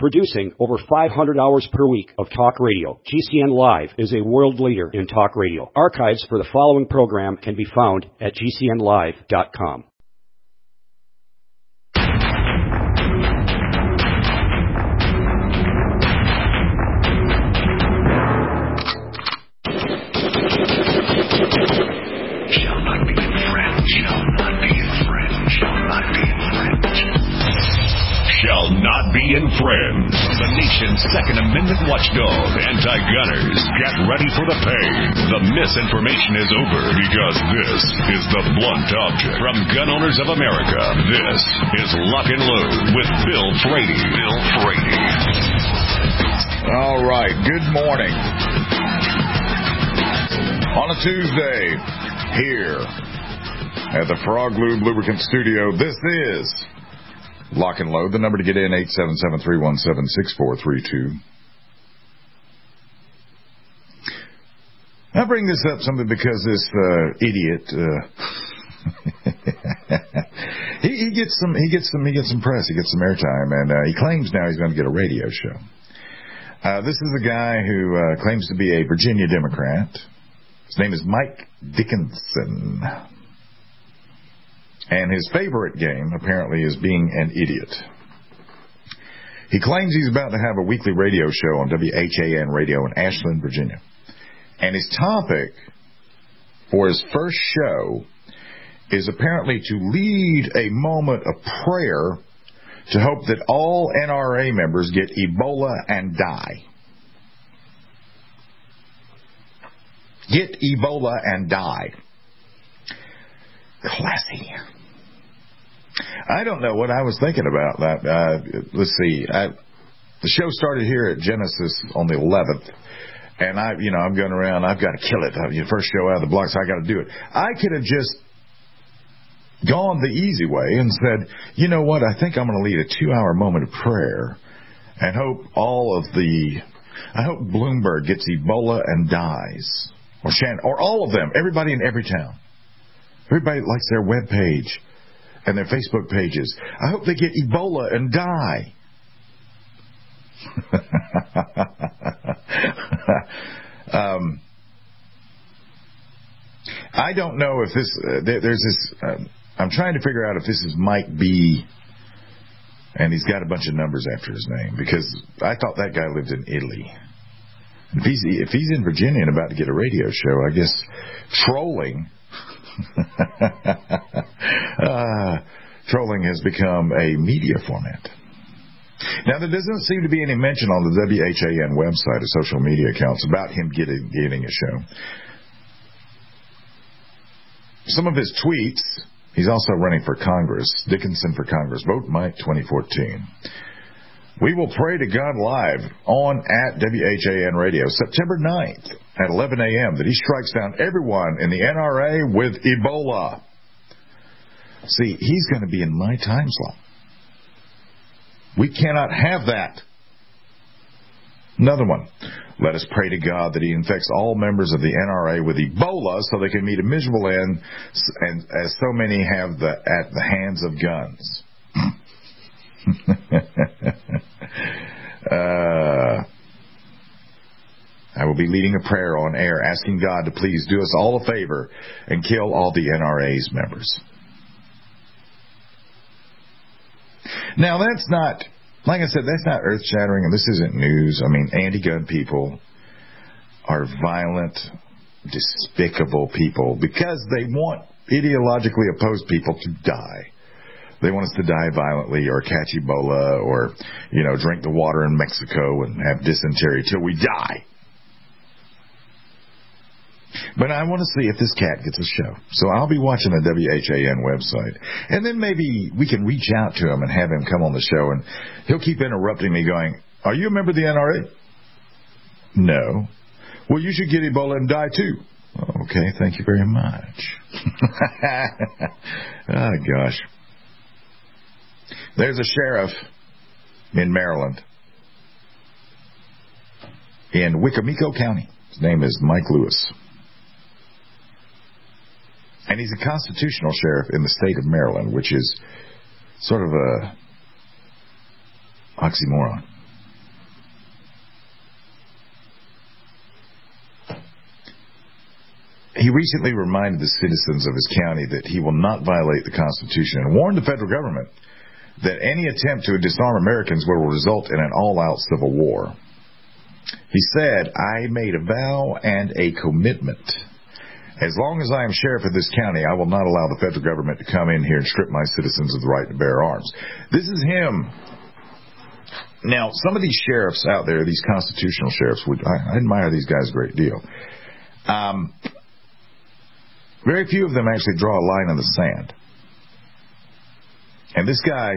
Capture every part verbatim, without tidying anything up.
Producing over five hundred hours per week of talk radio, G C N Live is a world leader in talk radio. Archives for the following program can be found at G C N live dot com. Shall not be infringed. The nation's Second Amendment watchdog, anti-gunners, get ready for the pain. The misinformation is over because this is the blunt object. From Gun Owners of America, this is Lock and Load with Bill Frady. Bill Frady. All right, good morning. On a Tuesday, here at the Frog Lube Lubricant Studio, this is Lock and Load. The number to get in, eight seven seven, three one seven, six four three two. I bring this up simply because this uh, idiot, uh, he, he gets some, he gets some, he gets some press, he gets some airtime, and uh, he claims now he's going to get a radio show. Uh, this is a guy who uh, claims to be a Virginia Democrat. His name is Mike Dickinson. And his favorite game, apparently, is being an idiot. He claims he's about to have a weekly radio show on W H A N Radio in Ashland, Virginia. And his topic for his first show is apparently to lead a moment of prayer to hope that all N R A members get Ebola and die. Get Ebola and die. Classy. I don't know what I was thinking about that. Uh, let's see. I, the show started here at Genesis on the eleventh, and I, you know, I'm going around. I've got to kill it. The first show out of the block, so I got to do it. I could have just gone the easy way and said, you know what? I think I'm going to lead a two-hour moment of prayer and hope all of the. I hope Bloomberg gets Ebola and dies, or Shannon, or all of them. Everybody in every town. Everybody likes their web page and their Facebook pages. I hope they get Ebola and die. um, I don't know if this, uh, there, there's this, uh, I'm trying to figure out if this is Mike B. and he's got a bunch of numbers after his name, because I thought that guy lived in Italy. If he's, if he's in Virginia and about to get a radio show, I guess trolling uh, trolling has become a media format. Now, there doesn't seem to be any mention on the W H A N website or social media accounts about him getting, getting a show. Some of his tweets, he's also running for Congress, Dickinson for Congress, vote Mike twenty fourteen. We will pray to God live on at W H A N Radio September ninth at eleven a.m. that he strikes down everyone in the N R A with Ebola. See, he's going to be in my time slot. We cannot have that. Another one. Let us pray to God that he infects all members of the N R A with Ebola so they can meet a miserable end, and as so many have the, at the hands of guns. uh, I will be leading a prayer on air asking God to please do us all a favor and kill all the N R A's members. Now, that's not, like I said, that's not earth-shattering, and this isn't news. I mean, anti-gun people are violent, despicable people because they want ideologically opposed people to die. They want us to die violently or catch Ebola or, you know, drink the water in Mexico and have dysentery till we die. But I want to see if this cat gets a show. So I'll be watching the W H A N website. And then maybe we can reach out to him and have him come on the show. And he'll keep interrupting me going, are you a member of the N R A? No. Well, you should get Ebola and die too. Okay, thank you very much. Oh, gosh. There's a sheriff in Maryland, in Wicomico County. His name is Mike Lewis. And he's a constitutional sheriff in the state of Maryland, which is sort of a oxymoron. he recently reminded the citizens of his county that he will not violate the Constitution and warned the federal government that any attempt to disarm Americans will result in an all-out civil war. He said, I made a vow and a commitment. As long as I am sheriff of this county, I will not allow the federal government to come in here and strip my citizens of the right to bear arms. This is him. Now, some of these sheriffs out there, these constitutional sheriffs, would, I, I admire these guys a great deal. Um, very few of them actually draw a line in the sand. And this guy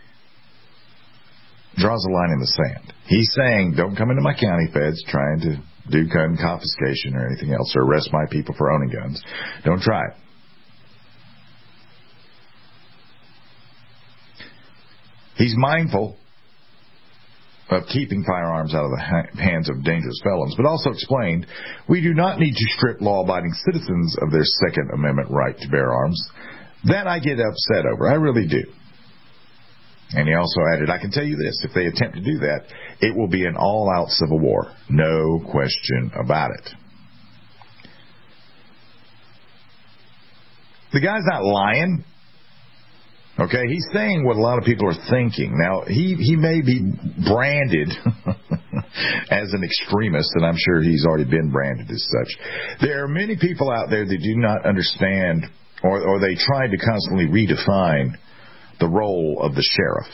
draws a line in the sand. He's saying, don't come into my county feds trying to do gun confiscation or anything else or arrest my people for owning guns. Don't try it. He's mindful of keeping firearms out of the hands of dangerous felons, but also explained, we do not need to strip law-abiding citizens of their Second Amendment right to bear arms. That I get upset over. I really do. And he also added, I can tell you this, if they attempt to do that, it will be an all-out civil war. No question about it. The guy's not lying. Okay, he's saying what a lot of people are thinking. Now, he, he may be branded as an extremist, and I'm sure he's already been branded as such. There are many people out there that do not understand, or, or they try to constantly redefine the role of the sheriff.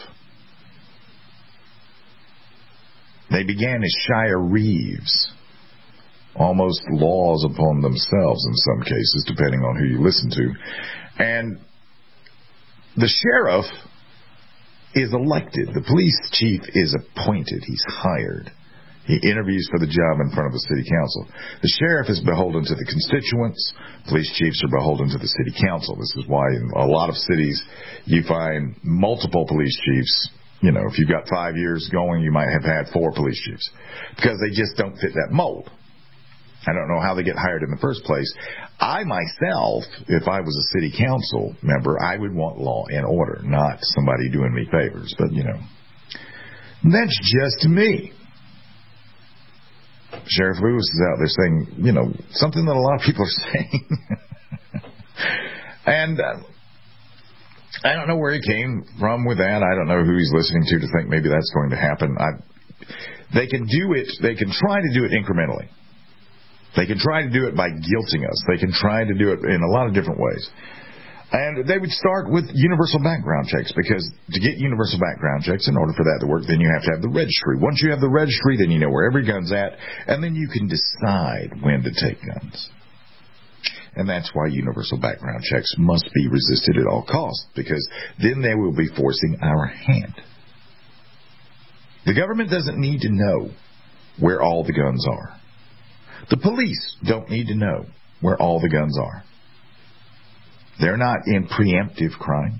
They began as Shire Reeves, almost laws upon themselves in some cases, depending on who you listen to. And the sheriff is elected. The police chief is appointed. He's hired. He interviews for the job in front of the city council. The sheriff is beholden to the constituents. Police chiefs are beholden to the city council. This is why in a lot of cities you find multiple police chiefs. You know, if you've got five years going, you might have had four police chiefs because they just don't fit that mold. I don't know how they get hired in the first place. I myself, if I was a city council member, I would want law and order, not somebody doing me favors. But, you know, that's just me. Sheriff Lewis is out there saying, you know, something that a lot of people are saying. and uh, I don't know where he came from with that. I don't know who he's listening to to think maybe that's going to happen. I, they can do it. They can try to do it incrementally. They can try to do it by guilting us. They can try to do it in a lot of different ways. And they would start with universal background checks, because to get universal background checks, in order for that to work, then you have to have the registry. Once you have the registry, then you know where every gun's at, and then you can decide when to take guns. And that's why universal background checks must be resisted at all costs, because then they will be forcing our hand. The government doesn't need to know where all the guns are. The police don't need to know where all the guns are. They're not in preemptive crime.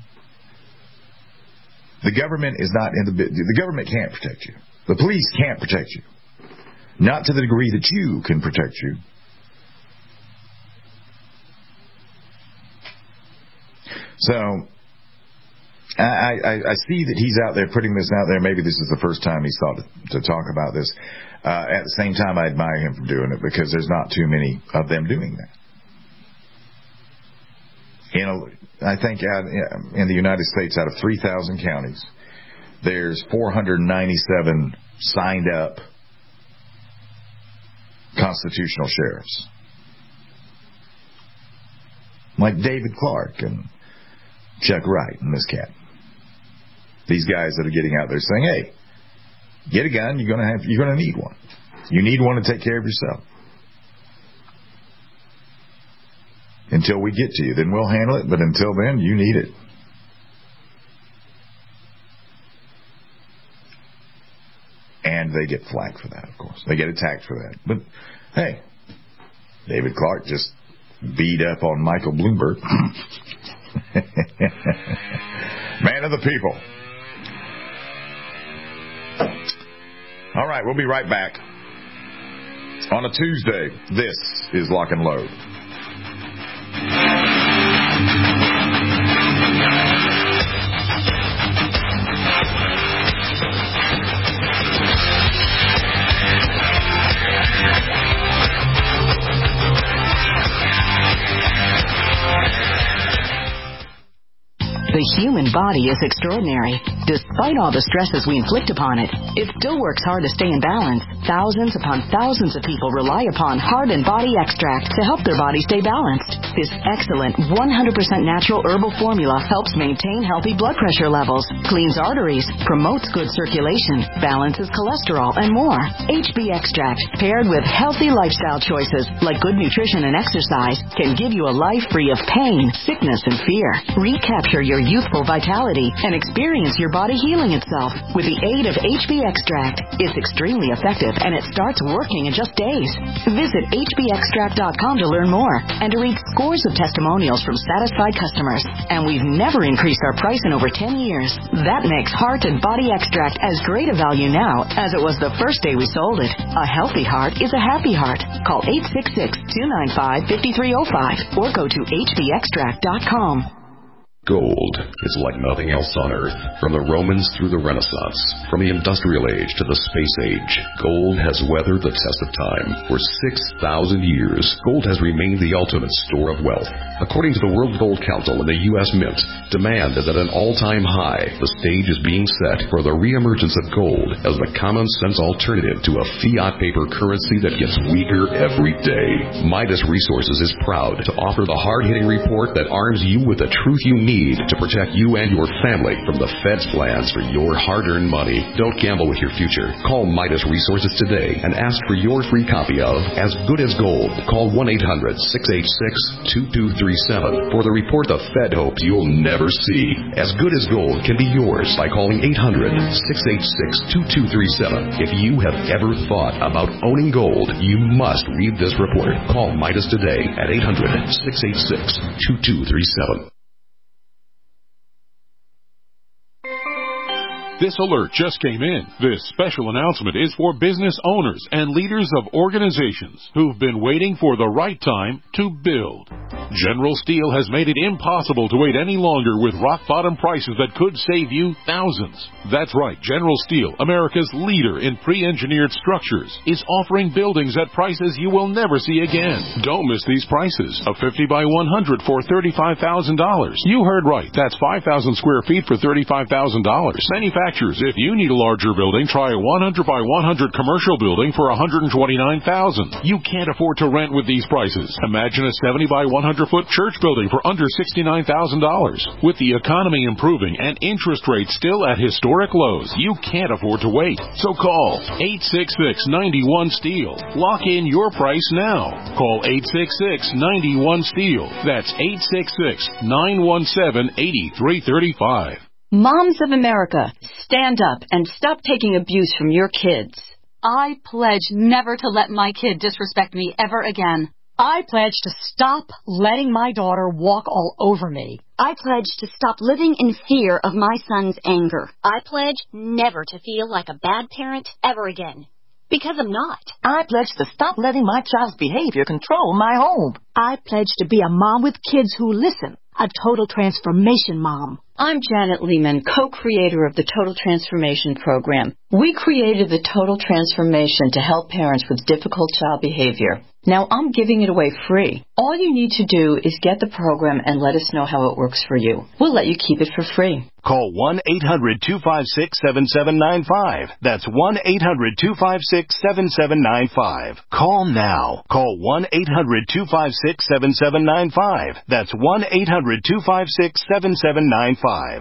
The government is not in the... The government can't protect you. The police can't protect you. Not to the degree that you can protect you. So, I, I, I see that he's out there putting this out there. Maybe this is the first time he's thought to, to talk about this. Uh, at the same time, I admire him for doing it, because there's not too many of them doing that. You know, I think out in the United States, out of three thousand counties, there's four hundred ninety-seven signed up constitutional sheriffs. Like David Clark and Chuck Wright and this cat. These guys that are getting out there saying, hey, get a gun, you're gonna have you're gonna need one. You need one to take care of yourself. Until we get to you, then we'll handle it, but until then, you need it. And they get flack for that, of course. They get attacked for that. But, hey, David Clark just beat up on Michael Bloomberg. Man of the people. All right, we'll be right back. On a Tuesday, this is Lock and Load. The human body is extraordinary. Despite all the stresses we inflict upon it, it still works hard to stay in balance. Thousands upon thousands of people rely upon Heart and Body Extract to help their body stay balanced. This excellent one hundred percent natural herbal formula helps maintain healthy blood pressure levels, cleans arteries, promotes good circulation, balances cholesterol, and more. H B Extract, paired with healthy lifestyle choices like good nutrition and exercise, can give you a life free of pain, sickness, and fear. Recapture your youthful vitality and experience your body healing itself with the aid of H B Extract. It's extremely effective and it starts working in just days. Visit H B extract dot com to learn more and to read scores of testimonials from satisfied customers. And we've never increased our price in over ten years. That makes Heart and Body Extract as great a value now as it was the first day we sold it. A healthy heart is a happy heart. Call eight six six, two nine five, five three zero five or go to H B extract dot com. Gold is like nothing else on Earth. From the Romans through the Renaissance, from the Industrial Age to the Space Age, gold has weathered the test of time. For six thousand years, gold has remained the ultimate store of wealth. According to the World Gold Council and the U S Mint, demand is at an all-time high. The stage is being set for the reemergence of gold as the common-sense alternative to a fiat paper currency that gets weaker every day. Midas Resources is proud to offer the hard-hitting report that arms you with the truth you need to protect you and your family from the Fed's plans for your hard-earned money. Don't gamble with your future. Call Midas Resources today and ask for your free copy of As Good as Gold. Call one eight hundred, six eight six, two two three seven for the report the Fed hopes you'll never see. As Good as Gold can be yours by calling eight hundred, six eight six, two two three seven. If you have ever thought about owning gold, you must read this report. Call Midas today at eight hundred, six eight six, two two three seven. This alert just came in. This special announcement is for business owners and leaders of organizations who've been waiting for the right time to build. General Steel has made it impossible to wait any longer with rock-bottom prices that could save you thousands. That's right, General Steel, America's leader in pre-engineered structures, is offering buildings at prices you will never see again. Don't miss these prices. A fifty by one hundred for thirty-five thousand dollars. You heard right. That's five thousand square feet for thirty-five thousand dollars. Manufacturers, if you need a larger building, try a one hundred by one hundred commercial building for one hundred twenty-nine thousand dollars. You can't afford to rent with these prices. Imagine a seventy by one hundred foot church building for under sixty-nine thousand dollars. With the economy improving and interest rates still at historic lows, you can't afford to wait. So call eight six six, nine one, STEEL. Lock in your price now. Call eight six six, nine one, STEEL. That's eight six six, nine one seven, eight three three five. Moms of America, stand up and stop taking abuse from your kids. I pledge never to let my kid disrespect me ever again. I pledge to stop letting my daughter walk all over me. I pledge to stop living in fear of my son's anger. I pledge never to feel like a bad parent ever again. Because I'm not. I pledge to stop letting my child's behavior control my home. I pledge to be a mom with kids who listen. A total transformation mom. I'm Janet Lehman, co-creator of the Total Transformation Program. We created the Total Transformation to help parents with difficult child behavior. Now I'm giving it away free. All you need to do is get the program and let us know how it works for you. We'll let you keep it for free. Call one eight hundred, two five six, seven seven nine five. That's one eight hundred, two five six, seven seven nine five. Call now. Call one eight hundred, two five six, seven seven nine five. That's one eight hundred, two five six, seven seven nine five.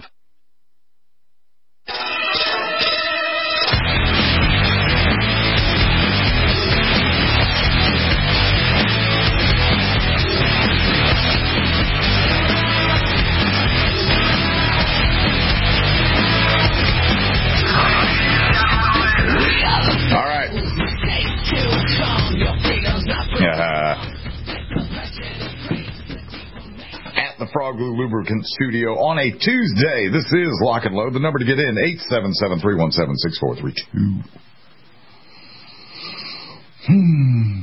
Frog Glue Lubricant Studio on a Tuesday. This is Lock and Load. The number to get in, eight seven seven, three one seven, six four three two. Hmm.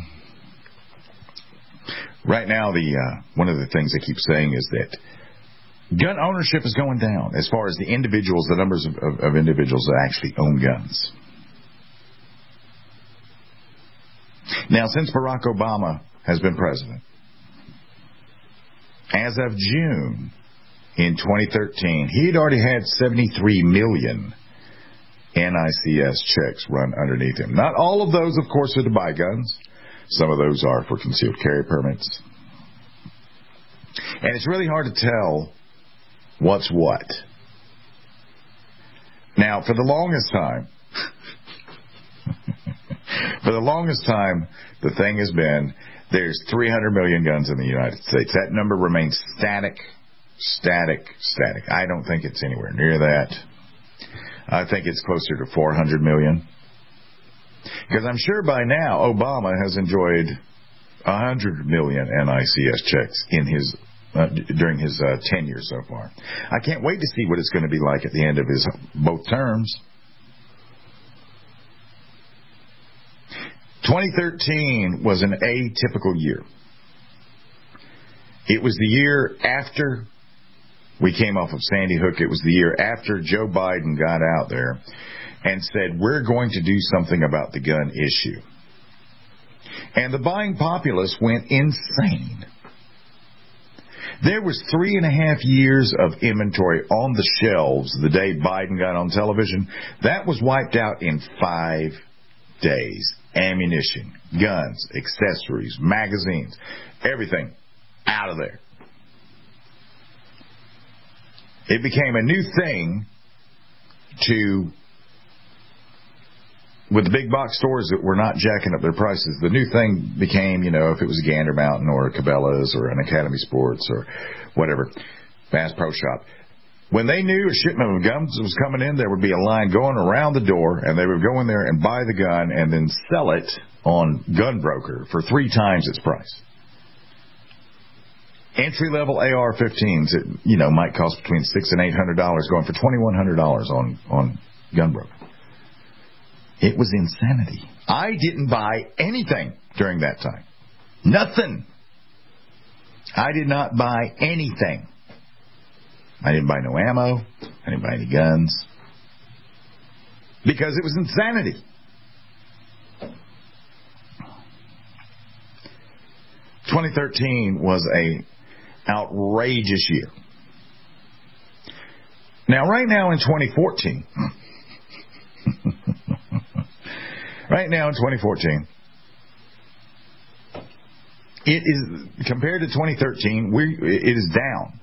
Right now, the uh, one of the things they keep saying is that gun ownership is going down as far as the individuals, the numbers of, of, of individuals that actually own guns. Now, since Barack Obama has been president, as of June, in twenty thirteen, he had already had seventy-three million N I C S checks run underneath him. Not all of those, of course, are to buy guns. Some of those are for concealed carry permits. And it's really hard to tell what's what. Now, for the longest time, for the longest time, the thing has been there's three hundred million guns in the United States. That number remains static, static, static. I don't think it's anywhere near that. I think it's closer to four hundred million. Because I'm sure by now Obama has enjoyed one hundred million N I C S checks in his uh, during his uh, tenure so far. I can't wait to see what it's going to be like at the end of his both terms. twenty thirteen was an atypical year. It was the year after we came off of Sandy Hook. It was the year after Joe Biden got out there and said, we're going to do something about the gun issue. And the buying populace went insane. There was three and a half years of inventory on the shelves the day Biden got on television. That was wiped out in five days. Ammunition, guns, accessories, magazines, everything out of there. It became a new thing to, with the big box stores that were not jacking up their prices, the new thing became, you know, if it was a Gander Mountain or a Cabela's or an Academy Sports or whatever, Bass Pro Shop. When they knew a shipment of guns was coming in, there would be a line going around the door, and they would go in there and buy the gun and then sell it on Gunbroker for three times its price. Entry-level A R fifteens that, you know, might cost between six and eight hundred dollars, going for twenty-one hundred dollars on on Gunbroker. It was insanity. I didn't buy anything during that time. Nothing. I did not buy anything. I didn't buy no ammo. I didn't buy any guns. Because it was insanity. twenty thirteen was a outrageous year. Now, right now in twenty fourteen, right now in twenty fourteen, it is, compared to twenty thirteen, we it is down.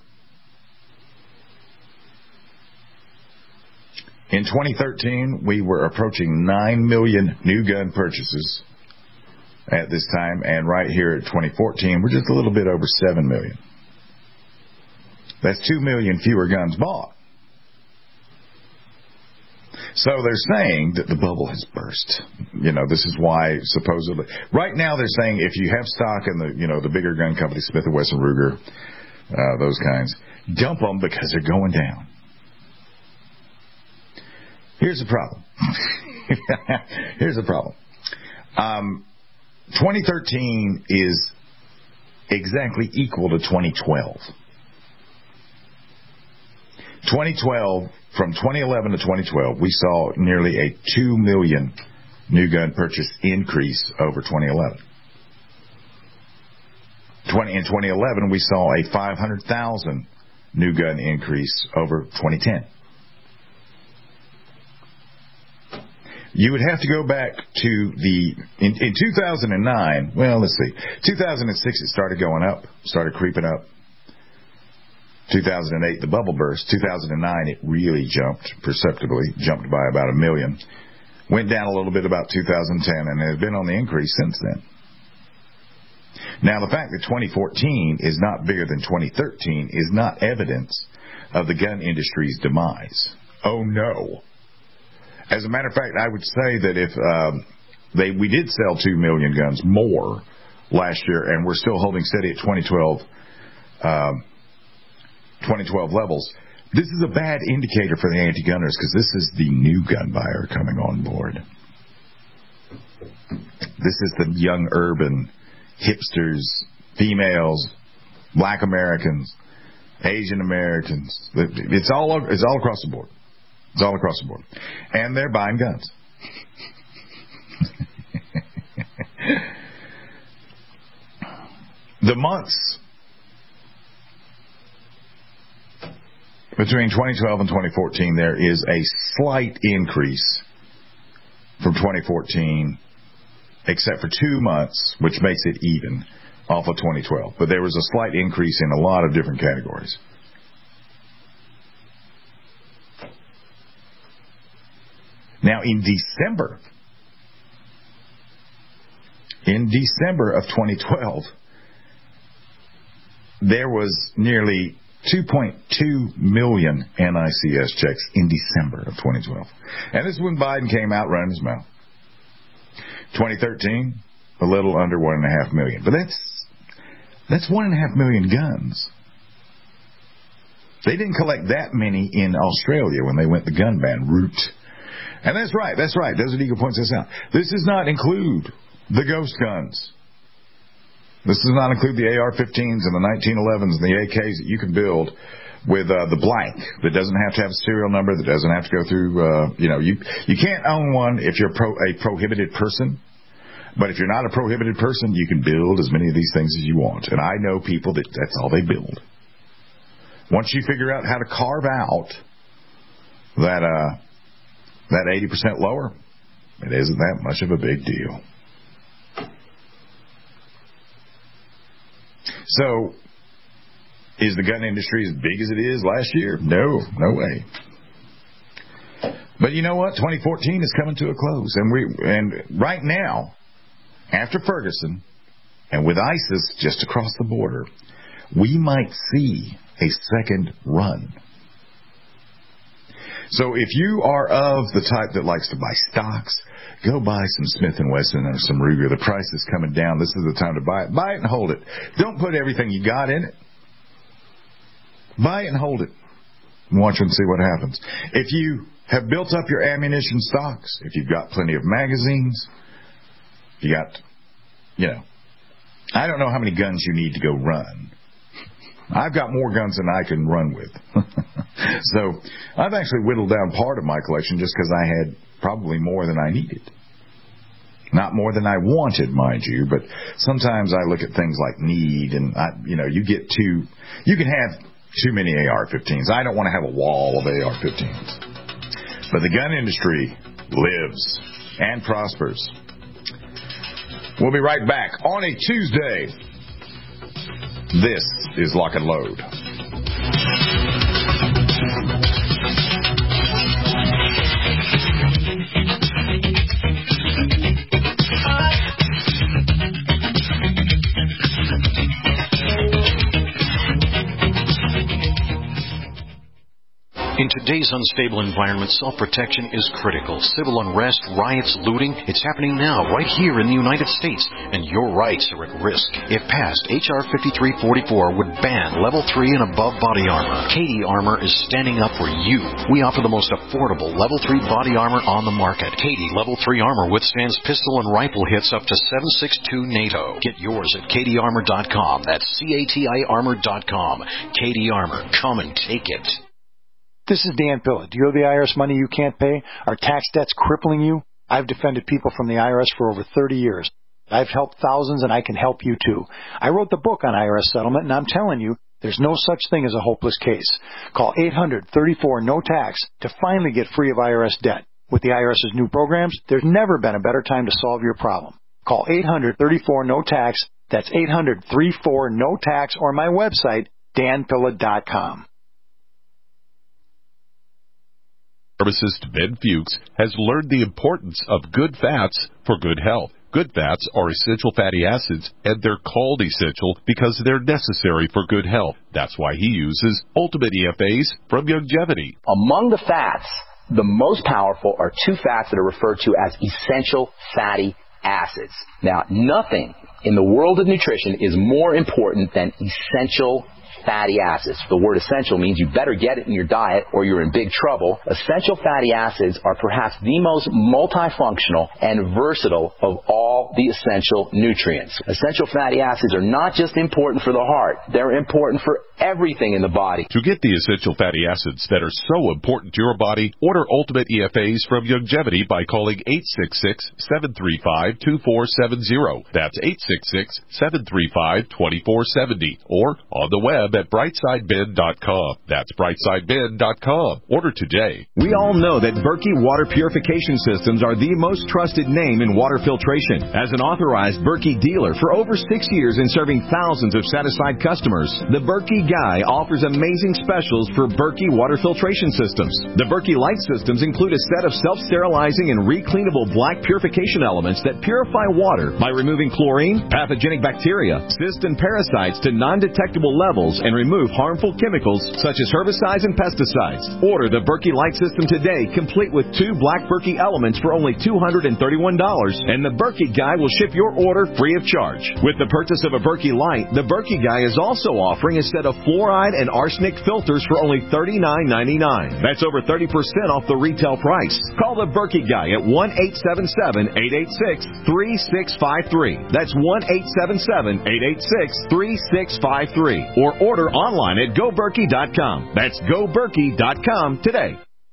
In twenty thirteen, we were approaching nine million new gun purchases at this time, and right here at twenty fourteen, we're just a little bit over seven million. That's two million fewer guns bought. So they're saying that the bubble has burst. You know, this is why supposedly right now they're saying if you have stock in the, you know, the bigger gun companies, Smith and Wesson, Ruger, uh, those kinds, dump them because they're going down. Here's the problem. Here's the problem. Um, twenty thirteen is exactly equal to twenty twelve. twenty twelve, from twenty eleven to twenty twelve, we saw nearly a two million new gun purchase increase over twenty eleven. In twenty eleven, we saw a five hundred thousand new gun increase over twenty ten. You would have to go back to the, in, in two thousand nine, well, let's see, two thousand six it started going up, started creeping up. two thousand eight, the bubble burst. two thousand nine, it really jumped perceptibly, jumped by about a million. Went down a little bit about two thousand ten, and has been on the increase since then. Now, the fact that twenty fourteen is not bigger than twenty thirteen is not evidence of the gun industry's demise. Oh, no. As a matter of fact, I would say that if um, they we did sell two million guns more last year, and we're still holding steady at twenty twelve, um, twenty twelve levels, this is a bad indicator for the anti-gunners because this is the new gun buyer coming on board. This is the young urban hipsters, females, black Americans, Asian Americans. It's all it's all across the board. It's all across the board. And they're buying guns. The months between twenty twelve and twenty fourteen, there is a slight increase from twenty fourteen, except for two months, which makes it even off of twenty twelve. But there was a slight increase in a lot of different categories. Now, in December, in December of twenty twelve, there was nearly two point two million N I C S checks in December of twenty twelve. And this is when Biden came out running his mouth. twenty thirteen, a little under one and a half million. But that's that's one and a half million guns. They didn't collect that many in Australia when they went the gun ban route. And that's right, that's right. Desert Eagle points this out. This does not include the ghost guns. This does not include the A R fifteens and the nineteen elevens and the A Ks that you can build with uh, the blank that doesn't have to have a serial number, that doesn't have to go through, uh, you know, you you can't own one if you're pro, a prohibited person. But if you're not a prohibited person, you can build as many of these things as you want. And I know people that that's all they build. Once you figure out how to carve out that uh, that eighty percent lower, it isn't that much of a big deal. So, is the gun industry as big as it is last year? No, no way. But you know what? twenty fourteen is coming to a close, and we and right now, after Ferguson, and with ISIS just across the border, we might see a second run. So if you are of the type that likes to buy stocks, go buy some Smith and Wesson or some Ruger. The price is coming down. This is the time to buy it. Buy it and hold it. Don't put everything you got in it. Buy it and hold it. And watch and see what happens. If you have built up your ammunition stocks, if you've got plenty of magazines, if you got, you know, I don't know how many guns you need to go run. I've got more guns than I can run with. So I've actually whittled down part of my collection just because I had probably more than I needed. Not more than I wanted, mind you, but sometimes I look at things like need, and, I, you know, you get too, you can have too many A R fifteens. I don't want to have a wall of A R fifteens. But the gun industry lives and prospers. We'll be right back on a Tuesday. This is Lock and Load. In today's unstable environment, self-protection is critical. Civil unrest, riots, looting, it's happening now right here in the United States, and your rights are at risk. If passed, H R fifty-three forty-four would ban level three and above body armor. Katie Armor is standing up for you. We offer the most affordable level three body armor on the market. Katie level three armor withstands pistol and rifle hits up to seven six two NATO. Get yours at Katie Armor dot com. That's C A T I Armor dot com. Katie Armor. Come and take it. This is Dan Pilla. Do you owe the I R S money you can't pay? Are tax debts crippling you? I've defended people from the I R S for over thirty years. I've helped thousands, and I can help you too. I wrote the book on I R S settlement, and I'm telling you, there's no such thing as a hopeless case. Call eight hundred thirty-four no tax to finally get free of I R S debt. With the IRS's new programs, there's never been a better time to solve your problem. Call eight hundred thirty-four no tax. That's eight hundred thirty-four no tax, or my website, Dan Pilla dot com. Pharmacist Ben Fuchs has learned the importance of good fats for good health. Good fats are essential fatty acids, and they're called essential because they're necessary for good health. That's why he uses Ultimate E F As from Youngevity. Among the fats, the most powerful are two fats that are referred to as essential fatty acids. Now, nothing in the world of nutrition is more important than essential fatty acids. The word essential means you better get it in your diet or you're in big trouble. Essential fatty acids are perhaps the most multifunctional and versatile of all the essential nutrients. Essential fatty acids are not just important for the heart. They're important for everything in the body. To get the essential fatty acids that are so important to your body, order Ultimate E F As from Youngevity by calling eight six six, seven three five, two four seven zero. That's eight six six, seven three five, two four seven zero. Or on the web web at brightside bid dot com. That's brightside bid dot com. Order today. We all know that Berkey Water Purification Systems are the most trusted name in water filtration. As an authorized Berkey dealer for over six years and serving thousands of satisfied customers, the Berkey Guy offers amazing specials for Berkey water filtration systems. The Berkey Light systems include a set of self-sterilizing and recleanable black purification elements that purify water by removing chlorine, pathogenic bacteria, cysts, and parasites to non-detectable levels and remove harmful chemicals such as herbicides and pesticides. Order the Berkey Light system today, complete with two black Berkey elements for only two hundred thirty-one dollars, and the Berkey Guy will ship your order free of charge. With the purchase of a Berkey Light, the Berkey Guy is also offering a set of fluoride and arsenic filters for only thirty-nine ninety-nine. That's over thirty percent off the retail price. Call the Berkey Guy at one eight seven seven, eight eight six, three six five three. That's one eight seven seven, eight eight six, three six five three. Or order online at go berkey dot com. That's go berkey dot com today.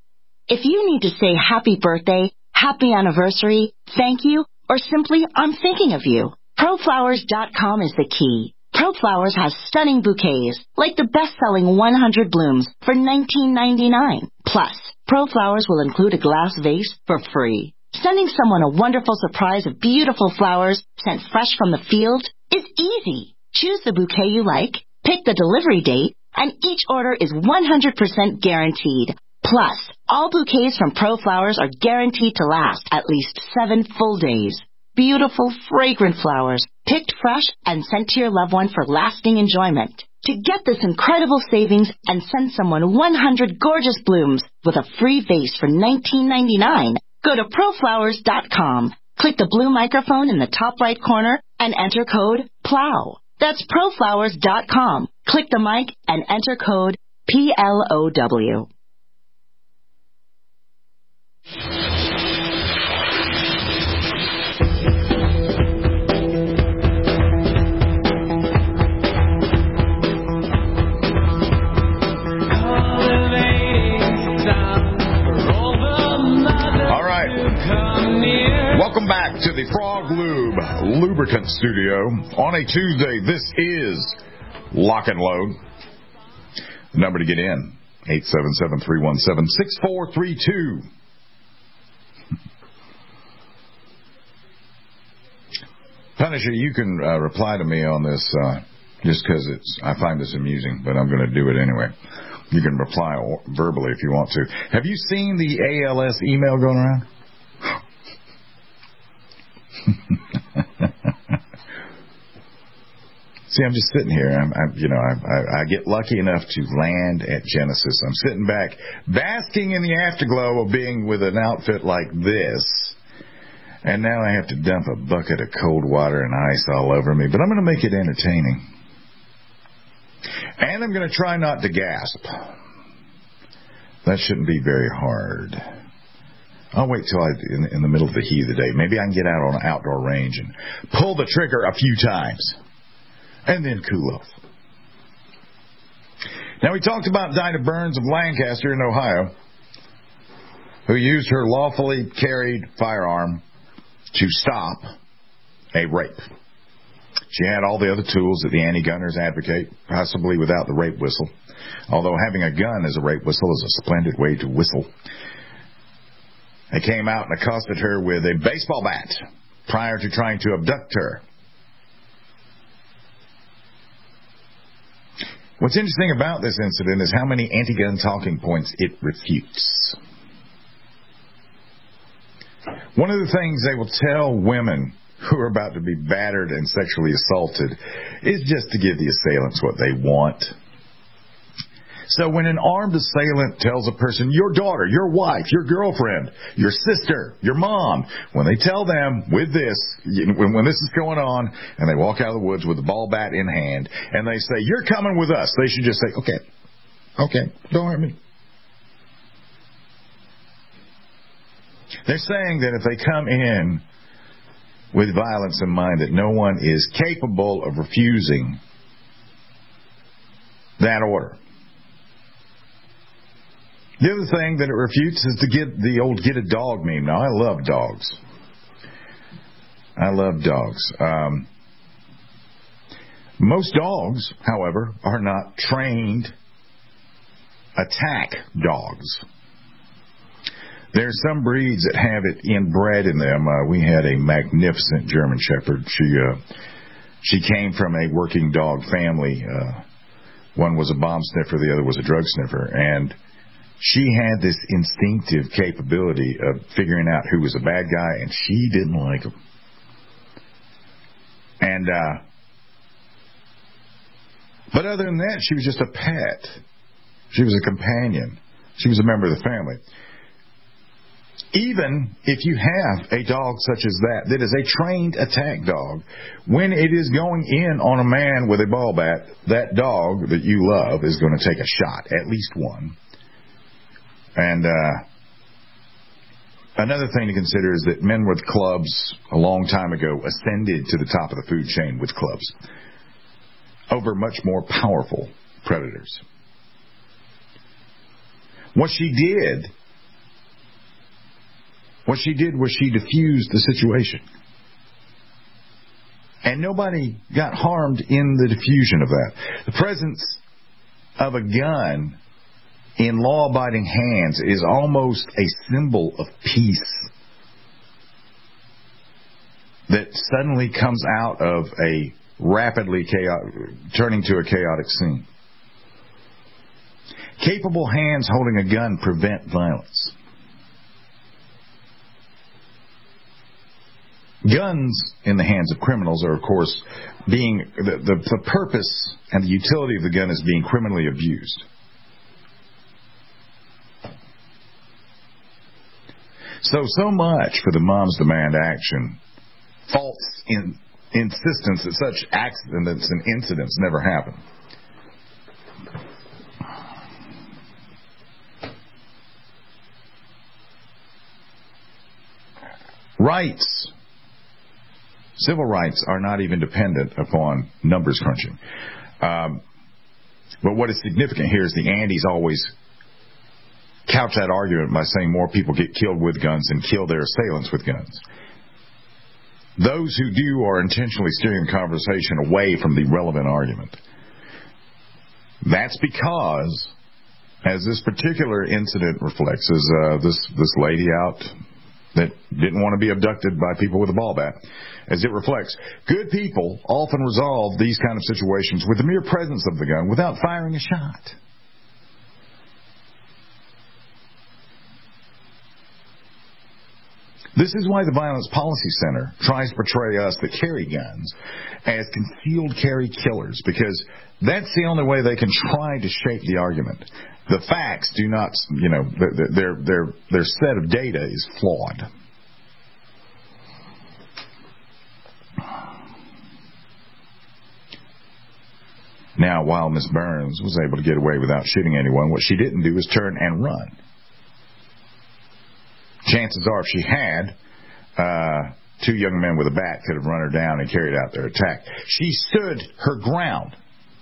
If you need to say happy birthday, happy anniversary, thank you, or simply I'm thinking of you, pro flowers dot com is the key. ProFlowers has stunning bouquets, like the best-selling one hundred blooms for nineteen ninety-nine. Plus, ProFlowers will include a glass vase for free. Sending someone a wonderful surprise of beautiful flowers sent fresh from the field is easy. Choose the bouquet you like, pick the delivery date, and each order is one hundred percent guaranteed. Plus, all bouquets from ProFlowers are guaranteed to last at least seven full days. Beautiful, fragrant flowers, picked fresh and sent to your loved one for lasting enjoyment. To get this incredible savings and send someone one hundred gorgeous blooms with a free vase for nineteen ninety-nine, go to pro flowers dot com. Click the blue microphone in the top right corner and enter code PLOW. That's pro flowers dot com. Click the mic and enter code P L O W. Welcome back to the Frog Lube Lubricant Studio. On a Tuesday, this is Lock and Load. The number to get in, eight seven seven, three one seven, six four three two. Punisher, you can uh, reply to me on this uh, just because it's. I find this amusing, but I'm going to do it anyway. You can reply verbally if you want to. Have you seen the A L S email going around? See, I'm just sitting here. I'm, I'm you know, I, I, I get lucky enough to land at Genesis. I'm sitting back, basking in the afterglow of being with an outfit like this. And now I have to dump a bucket of cold water and ice all over me. But I'm going to make it entertaining. And I'm going to try not to gasp. That shouldn't be very hard. I'll wait till I, in, in the middle of the heat of the day, maybe I can get out on an outdoor range and pull the trigger a few times and then cool off. Now, we talked about Dinah Burns of Lancaster in Ohio, who used her lawfully carried firearm to stop a rape. She had all the other tools that the anti-gunners advocate, possibly without the rape whistle, although having a gun as a rape whistle is a splendid way to whistle. They came out and accosted her with a baseball bat prior to trying to abduct her. What's interesting about this incident is how many anti-gun talking points it refutes. One of the things they will tell women who are about to be battered and sexually assaulted is just to give the assailants what they want. So when an armed assailant tells a person, your daughter, your wife, your girlfriend, your sister, your mom, when they tell them with this, when, when this is going on, and they walk out of the woods with the ball bat in hand, and they say, you're coming with us, they should just say, okay, okay, don't hurt me. They're saying that if they come in with violence in mind, that no one is capable of refusing that order. The other thing that it refutes is to get the old get a dog meme. Now, I love dogs. I love dogs. Um, Most dogs, however, are not trained attack dogs. There's some breeds that have it inbred in them. Uh, we had a magnificent German Shepherd. She uh, she came from a working dog family. Uh, one was a bomb sniffer, the other was a drug sniffer, and she had this instinctive capability of figuring out who was a bad guy, and she didn't like him. And uh, but other than that, she was just a pet. She was a companion. She was a member of the family. Even if you have a dog such as that, that is a trained attack dog, when it is going in on a man with a ball bat, that dog that you love is going to take a shot, at least one. And uh, another thing to consider is that men with clubs a long time ago ascended to the top of the food chain with clubs over much more powerful predators. What she did, what she did was she diffused the situation. And nobody got harmed in the diffusion of that. The presence of a gun in law-abiding hands is almost a symbol of peace that suddenly comes out of a rapidly chaotic, turning to a chaotic scene. Capable hands holding a gun prevent violence. Guns in the hands of criminals are, of course, being the, the, the purpose and the utility of the gun is being criminally abused. So, so much for the moms demand action. False in, insistence that such accidents and incidents never happen. Rights. Civil rights are not even dependent upon numbers crunching. Um, but what is significant here is the Andes always couch that argument by saying more people get killed with guns than kill their assailants with guns. Those who do are intentionally steering the conversation away from the relevant argument. That's because, as this particular incident reflects, is uh, this, this lady out that didn't want to be abducted by people with a ball bat. As it reflects, good people often resolve these kind of situations with the mere presence of the gun without firing a shot. This is why the Violence Policy Center tries to portray us that carry guns as concealed carry killers, because that's the only way they can try to shape the argument. The facts do not, you know, their their their set of data is flawed. Now, while Miss Burns was able to get away without shooting anyone, what she didn't do was turn and run. Chances are, if she had, uh, two young men with a bat could have run her down and carried out their attack. She stood her ground,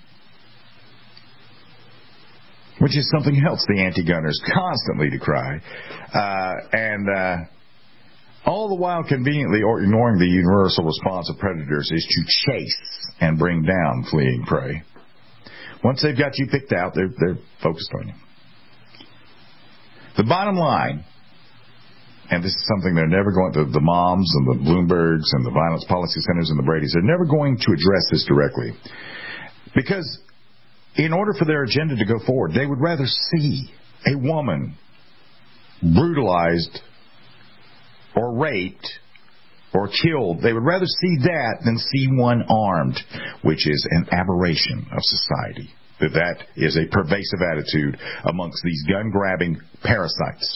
which is something else the anti-gunners constantly decry, uh, and uh, all the while conveniently or ignoring the universal response of predators is to chase and bring down fleeing prey. Once they've got you picked out, they're, they're focused on you. The bottom line, and this is something they're never going to, the moms and the Bloombergs and the Violence Policy Centers and the Bradys, they're never going to address this directly. Because in order for their agenda to go forward, they would rather see a woman brutalized or raped or killed. They would rather see that than see one armed, which is an aberration of society. That that is a pervasive attitude amongst these gun-grabbing parasites.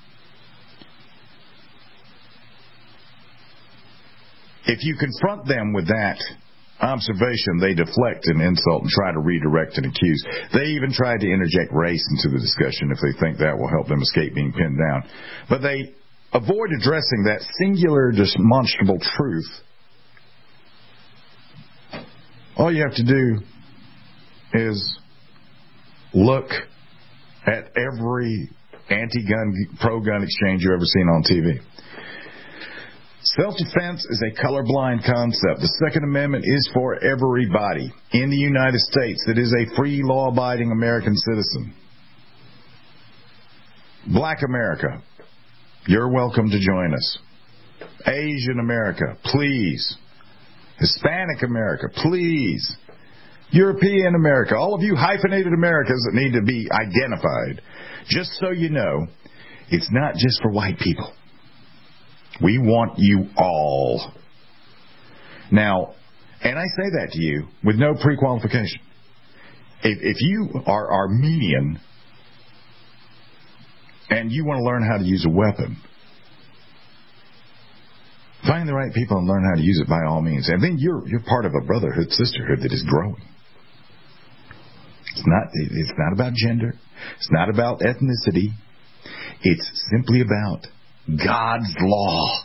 If you confront them with that observation, they deflect and insult and try to redirect and accuse. They even try to interject race into the discussion if they think that will help them escape being pinned down. But they avoid addressing that singular, demonstrable truth. All you have to do is look at every anti-gun, pro-gun exchange you've ever seen on T V. Self-defense is a colorblind concept. The Second Amendment is for everybody in the United States that is a free, law-abiding American citizen. Black America, you're welcome to join us. Asian America, please. Hispanic America, please. European America, all of you hyphenated Americans that need to be identified. Just so you know, it's not just for white people. We want you all. Now, and I say that to you with no pre-qualification. If, if you are Armenian and you want to learn how to use a weapon, find the right people and learn how to use it by all means. And then you're you're part of a brotherhood, sisterhood that is growing. It's not it's not about gender. It's not about ethnicity. It's simply about God's law.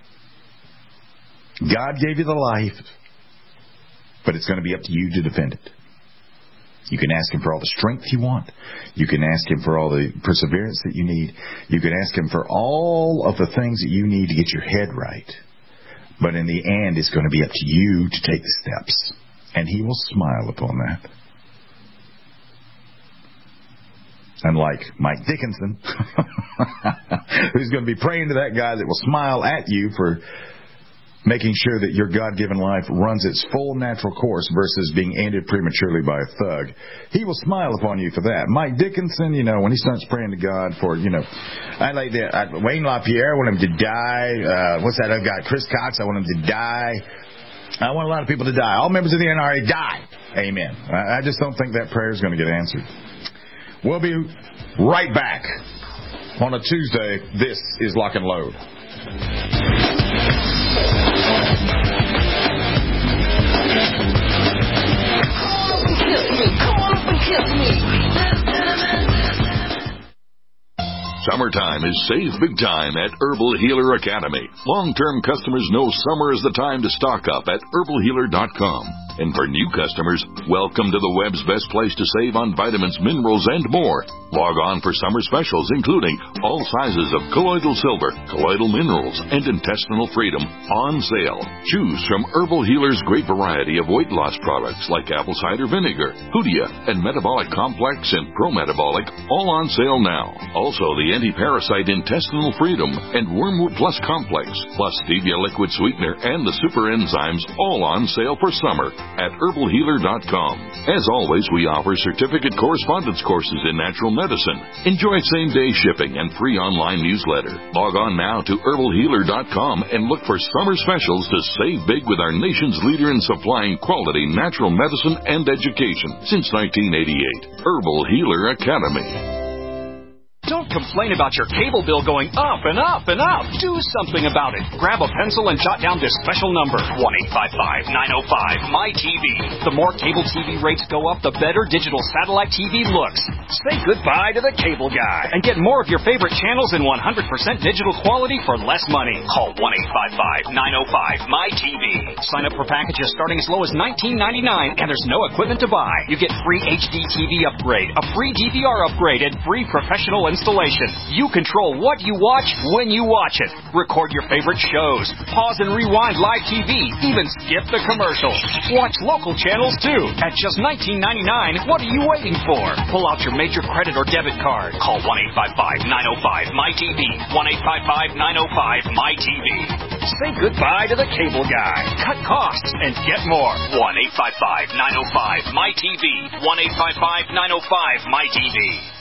God gave you the life, but it's going to be up to you to defend it. You can ask Him for all the strength you want. You can ask Him for all the perseverance that you need. You can ask Him for all of the things that you need to get your head right. But in the end, it's going to be up to you to take the steps. And He will smile upon that. Unlike Mike Dickinson, who's going to be praying to that guy that will smile at you for making sure that your God-given life runs its full natural course versus being ended prematurely by a thug. He will smile upon you for that. Mike Dickinson, you know, when he starts praying to God for, you know, I like that. I, Wayne LaPierre, I want him to die. Uh, what's that I've got? Chris Cox, I want him to die. I want a lot of people to die. All members of the N R A die. Amen. I, I just don't think that prayer is going to get answered. We'll be right back on a Tuesday. This is Lock and Load. Summertime is save big time at Herbal Healer Academy. Long-term customers know summer is the time to stock up at herbal healer dot com. And for new customers, welcome to the web's best place to save on vitamins, minerals, and more. Log on for summer specials, including all sizes of colloidal silver, colloidal minerals, and intestinal freedom on sale. Choose from Herbal Healer's great variety of weight loss products like apple cider vinegar, Hoodia, and Metabolic Complex and Pro-Metabolic, all on sale now. Also, the anti-parasite intestinal freedom and Wormwood Plus Complex, plus stevia liquid sweetener and the super enzymes, all on sale for summer at herbal healer dot com. As always, we offer certificate correspondence courses in natural medicine. Enjoy same-day shipping and free online newsletter. Log on now to herbal healer dot com and look for summer specials to save big with our nation's leader in supplying quality natural medicine and education since nineteen eighty-eight. Herbal Healer Academy. Don't complain about your cable bill going up and up and up. Do something about it. Grab a pencil and jot down this special number, one eight five five, nine oh five, M Y T V. The more cable T V rates go up, the better digital satellite T V looks. Say goodbye to the cable guy and get more of your favorite channels in one hundred percent digital quality for less money. Call one eight five five, nine oh five, M Y T V. Sign up for packages starting as low as nineteen ninety-nine, and there's no equipment to buy. You get free H D T V upgrade, a free D V R upgrade, and free professional installation. You control what you watch when you watch it. Record your favorite shows. Pause and rewind live T V. Even skip the commercials. Watch local channels too. At just nineteen ninety-nine, what are you waiting for? Pull out your major credit or debit card. Call one eight five five, nine oh five, M Y T V. one eight five five, nine oh five, M Y T V. Say goodbye to the cable guy. Cut costs and get more. one eight five five, nine oh five, M Y T V. one eight five five, nine oh five, M Y T V.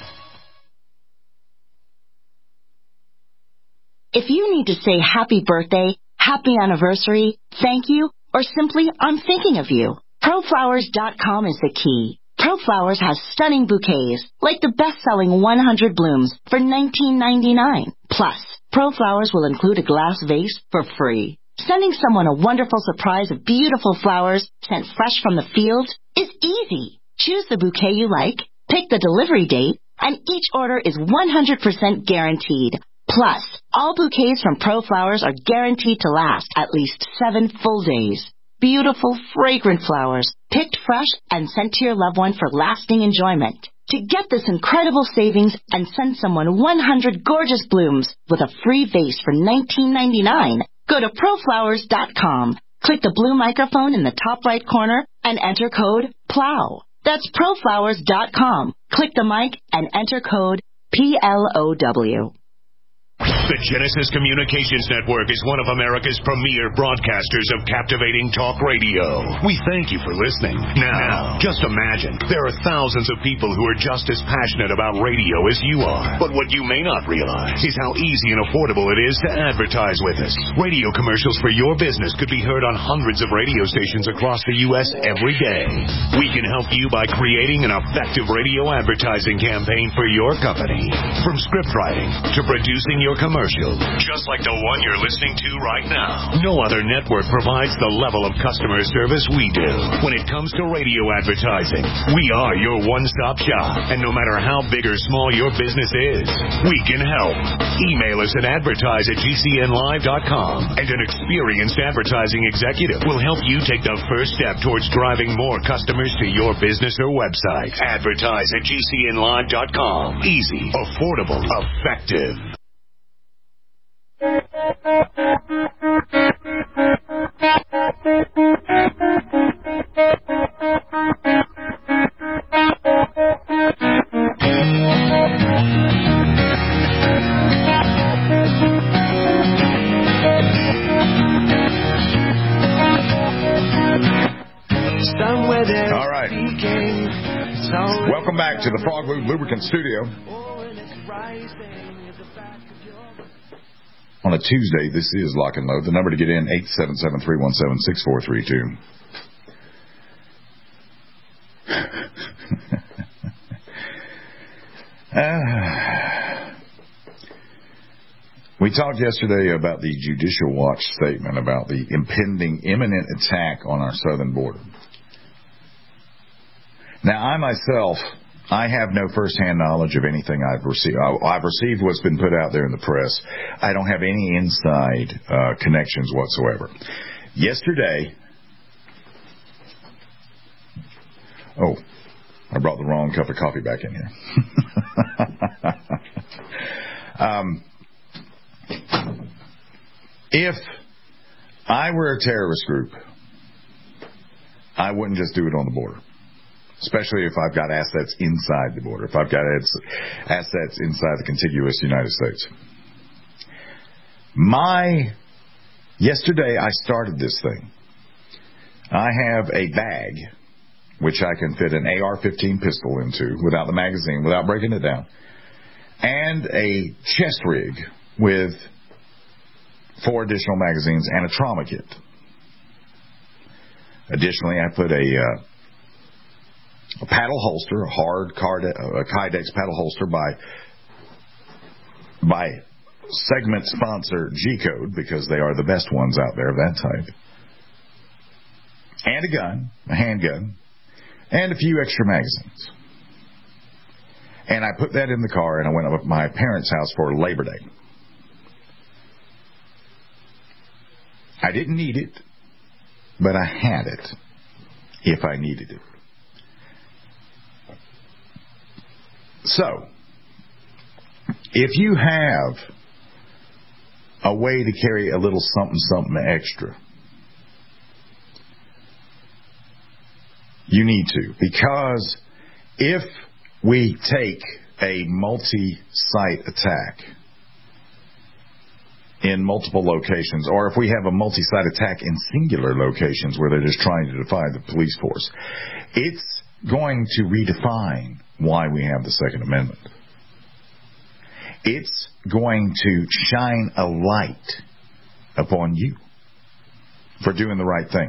If you need to say happy birthday, happy anniversary, thank you, or simply I'm thinking of you, pro flowers dot com is the key. ProFlowers has stunning bouquets, like the best-selling one hundred blooms for nineteen ninety-nine. Plus, ProFlowers will include a glass vase for free. Sending someone a wonderful surprise of beautiful flowers sent fresh from the field is easy. Choose the bouquet you like, pick the delivery date, and each order is one hundred percent guaranteed. Plus, all bouquets from ProFlowers are guaranteed to last at least seven full days. Beautiful, fragrant flowers, picked fresh and sent to your loved one for lasting enjoyment. To get this incredible savings and send someone one hundred gorgeous blooms with a free vase for nineteen ninety-nine, Go to proflowers dot com. Click the blue microphone in the top right corner and enter code PLOW. That's proflowers dot com. Click the mic and enter code P L O W. The Genesis Communications Network is one of America's premier broadcasters of captivating talk radio. We thank you for listening. Now, just imagine, there are thousands of people who are just as passionate about radio as you are. But what you may not realize is how easy and affordable it is to advertise with us. Radio commercials for your business could be heard on hundreds of radio stations across the U S every day. We can help you by creating an effective radio advertising campaign for your company. From script writing to producing your commercial, just like the one you're listening to right now. No other network provides the level of customer service we do. When it comes to radio advertising, we are your one-stop shop. And no matter how big or small your business is, we can help. Email us at advertise at G C N live dot com, and an experienced advertising executive will help you take the first step towards driving more customers to your business or website. Advertise at G C N live dot com. Easy, affordable, effective. All right. Welcome back to the Frog Lube Lubricant Studio. On a Tuesday, this is Lock and Load. The number to get in, eight seven seven, three one seven, six four three two. uh, we talked yesterday about the Judicial Watch statement about the impending imminent attack on our southern border. Now, I myself, I have no first-hand knowledge of anything I've received. I've received what's been put out there in the press. I don't have any inside uh, connections whatsoever. Yesterday, oh, I brought the wrong cup of coffee back in here. um, if I were a terrorist group, I wouldn't just do it on the border. Especially if I've got assets inside the border, if I've got assets inside the contiguous United States. My, yesterday I started this thing. I have a bag, which I can fit an A R fifteen pistol into without the magazine, without breaking it down, and a chest rig with four additional magazines and a trauma kit. Additionally, I put a... Uh, A paddle holster, a hard card, a Kydex paddle holster by by segment sponsor G-Code, because they are the best ones out there of that type. And a gun, a handgun, and a few extra magazines. And I put that in the car, and I went up to my parents' house for Labor Day. I didn't need it, but I had it if I needed it. So, if you have a way to carry a little something, something extra, you need to. Because if we take a multi-site attack in multiple locations, or if we have a multi-site attack in singular locations where they're just trying to defy the police force, it's going to redefine why we have the Second Amendment. It's going to shine a light upon you for doing the right thing.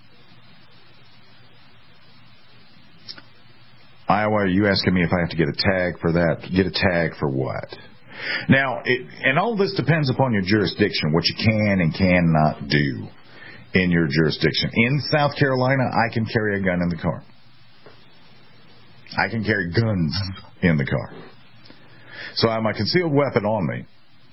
Iowa, are you asking me if I have to get a tag for that? Get a tag for what? Now, it, and all this depends upon your jurisdiction, what you can and cannot do in your jurisdiction. In South Carolina, I can carry a gun in the car. I can carry guns in the car. So I have my concealed weapon on me.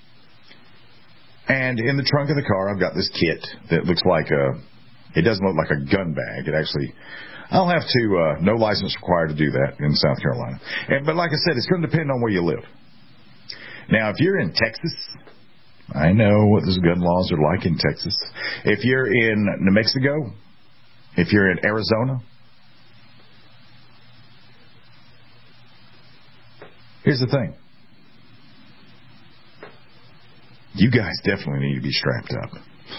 And in the trunk of the car, I've got this kit that looks like a, it doesn't look like a gun bag. It actually, I'll have to, uh, no license required to do that in South Carolina. And, but like I said, it's going to depend on where you live. Now, if you're in Texas, I know what those gun laws are like in Texas. If you're in New Mexico, if you're in Arizona, here's the thing. You guys definitely need to be strapped up.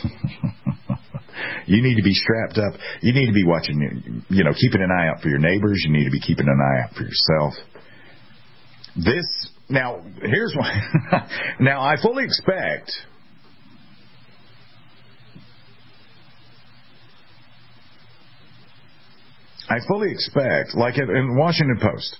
You need to be strapped up. You need to be watching, you know, keeping an eye out for your neighbors. You need to be keeping an eye out for yourself. This, now, here's why. Now, I fully expect I fully expect, like in Washington Post,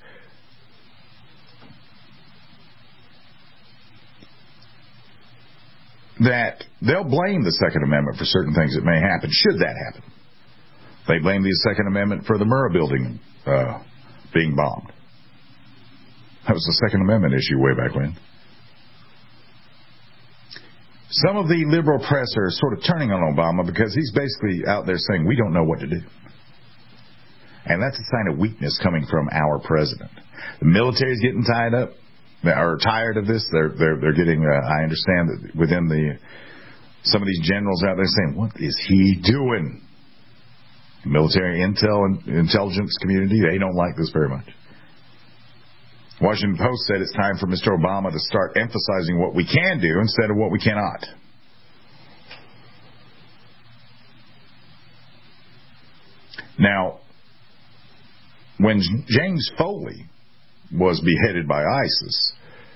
that they'll blame the Second Amendment for certain things that may happen, should that happen. They blame the Second Amendment for the Murrah building uh, being bombed. That was the Second Amendment issue way back when. Some of the liberal press are sort of turning on Obama because he's basically out there saying, we don't know what to do. And that's a sign of weakness coming from our president. The military's getting tied up. Are tired of this. They're they're they're getting. Uh, I understand that within the some of these generals out there saying, "What is he doing?" Military intel and intelligence community, they don't like this very much. Washington Post said it's time for Mister Obama to start emphasizing what we can do instead of what we cannot. Now, when James Foley was beheaded by ISIS,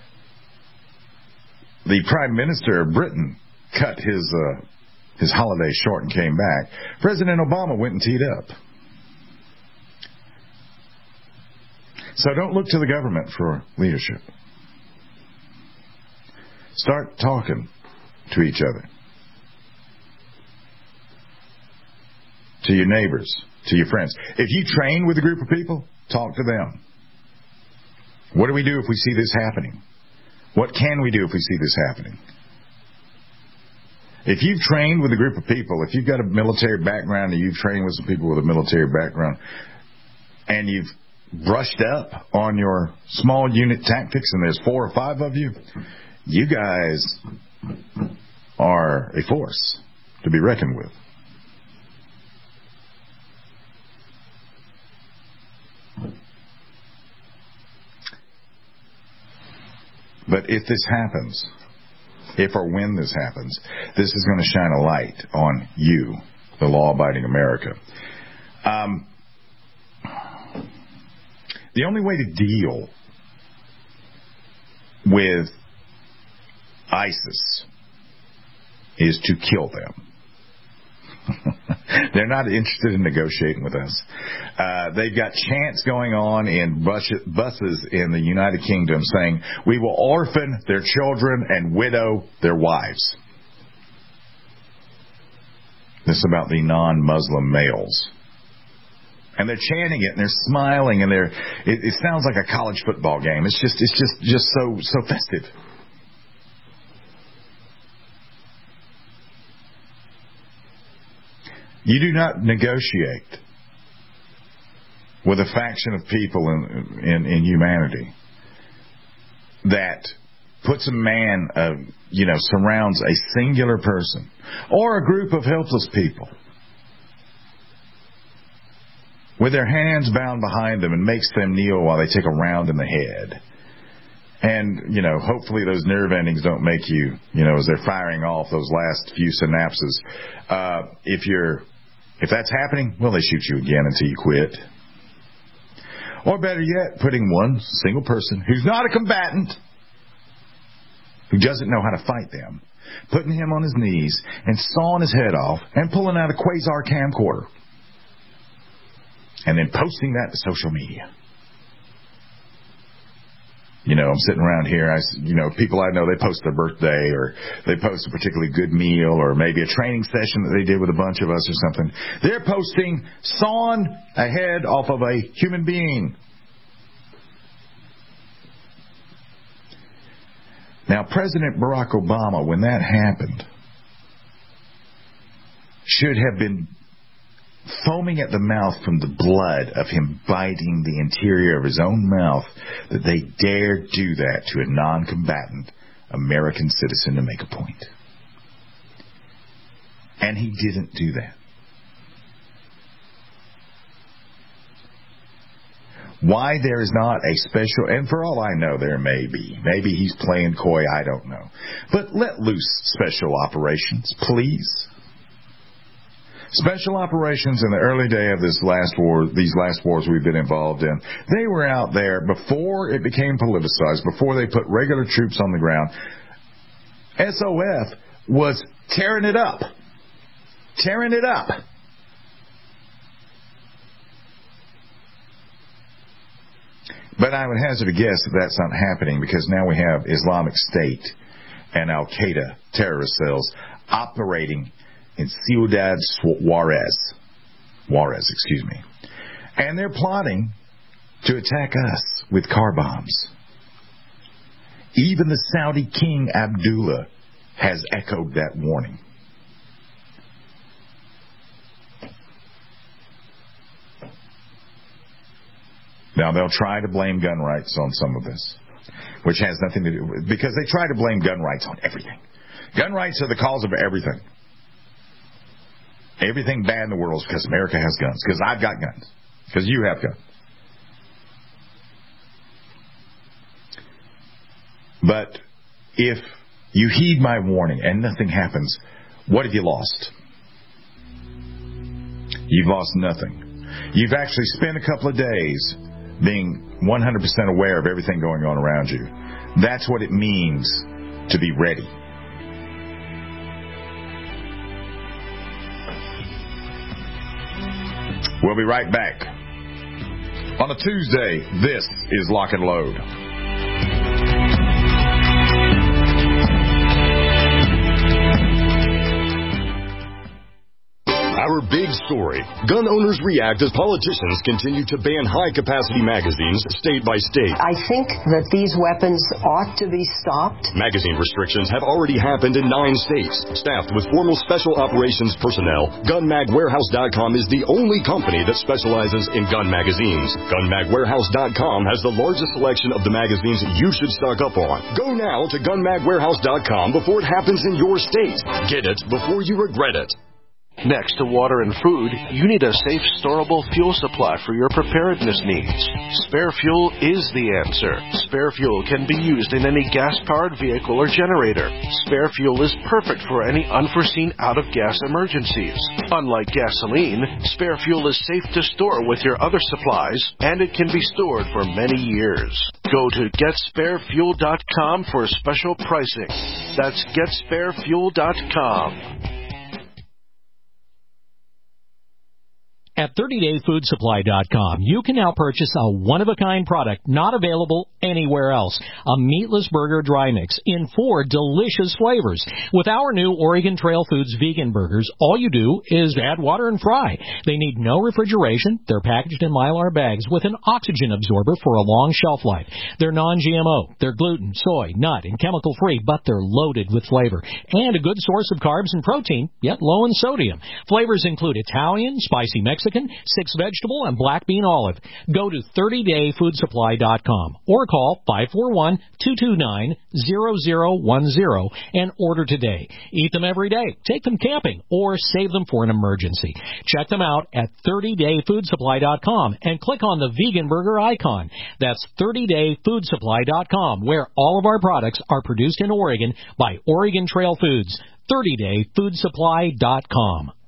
the Prime Minister of Britain cut his uh, his holiday short and came back. President Obama went and teed up. So don't look to the government for leadership. Start talking to each other, to your neighbors, to your friends. If you train with a group of people, talk to them. What do we do if we see this happening? What can we do if we see this happening? If you've trained with a group of people, if you've got a military background and you've trained with some people with a military background, and you've brushed up on your small unit tactics and there's four or five of you, you guys are a force to be reckoned with. But if this happens, if or when this happens, this is going to shine a light on you, the law-abiding America. Um, the only way to deal with ISIS is to kill them. They're not interested in negotiating with us. Uh, they've got chants going on in bus- buses in the United Kingdom saying, we will orphan their children and widow their wives. This is about the non-Muslim males. And they're chanting it and they're smiling and they're, it, it sounds like a college football game. It's just, it's just, just so, so festive. You do not negotiate with a faction of people in, in, in humanity that puts a man, uh, you know, surrounds a singular person or a group of helpless people with their hands bound behind them and makes them kneel while they take a round in the head. And, you know, hopefully those nerve endings don't make you, you know, as they're firing off those last few synapses. Uh, if you're, if that's happening, well, they shoot you again until you quit. Or better yet, putting one single person who's not a combatant, who doesn't know how to fight them, putting him on his knees and sawing his head off and pulling out a Quasar camcorder. And then posting that to social media. You know, I'm sitting around here, I, you know, people I know, they post their birthday or they post a particularly good meal or maybe a training session that they did with a bunch of us or something. They're posting sawing a head off of a human being. Now, President Barack Obama, when that happened, should have been foaming at the mouth from the blood of him biting the interior of his own mouth, that they dared do that to a non-combatant American citizen to make a point. And he didn't do that. Why there is not a special, and for all I know, there may be. Maybe he's playing coy, I don't know. But let loose special operations, please. Special operations in the early day of this last war, these last wars we've been involved in, they were out there before it became politicized, before they put regular troops on the ground. S O F was tearing it up. Tearing it up. But I would hazard a guess that that's not happening because now we have Islamic State and Al-Qaeda terrorist cells operating in Ciudad Juarez. Juarez, excuse me. And they're plotting to attack us with car bombs. Even the Saudi King Abdullah has echoed that warning. Now, they'll try to blame gun rights on some of this, which has nothing to do with, because they try to blame gun rights on everything. Gun rights are the cause of everything. Everything bad in the world is because America has guns, because I've got guns, because you have guns. But if you heed my warning and nothing happens, what have you lost? You've lost nothing. You've actually spent a couple of days being one hundred percent aware of everything going on around you. That's what it means to be ready. We'll be right back. On a Tuesday, this is Lock and Load. Our big story. Gun owners react as politicians continue to ban high-capacity magazines state by state. I think that these weapons ought to be stopped. Magazine restrictions have already happened in nine states. Staffed with formal special operations personnel, gun mag warehouse dot com is the only company that specializes in gun magazines. gun mag warehouse dot com has the largest selection of the magazines you should stock up on. Go now to gun mag warehouse dot com before it happens in your state. Get it before you regret it. Next to water and food, you need a safe, storable fuel supply for your preparedness needs. Spare Fuel is the answer. Spare Fuel can be used in any gas-powered vehicle or generator. Spare Fuel is perfect for any unforeseen out-of-gas emergencies. Unlike gasoline, Spare Fuel is safe to store with your other supplies, and it can be stored for many years. Go to get spare fuel dot com for special pricing. That's get spare fuel dot com. At thirty day food supply dot com, you can now purchase a one-of-a-kind product not available anywhere else. A meatless burger dry mix in four delicious flavors. With our new Oregon Trail Foods vegan burgers, all you do is add water and fry. They need no refrigeration. They're packaged in Mylar bags with an oxygen absorber for a long shelf life. They're non G M O. They're gluten, soy, nut, and chemical-free, but they're loaded with flavor. And a good source of carbs and protein, yet low in sodium. Flavors include Italian, spicy Mexican, six vegetable, and black bean olive. Go to thirty day food supply dot com or call five four one, two two nine, zero zero one zero and order today. Eat them every day, take them camping, or save them for an emergency. Check them out at thirty day food supply dot com and click on the vegan burger icon. That's thirty day food supply dot com, where all of our products are produced in Oregon by Oregon Trail Foods. thirty day food supply dot com.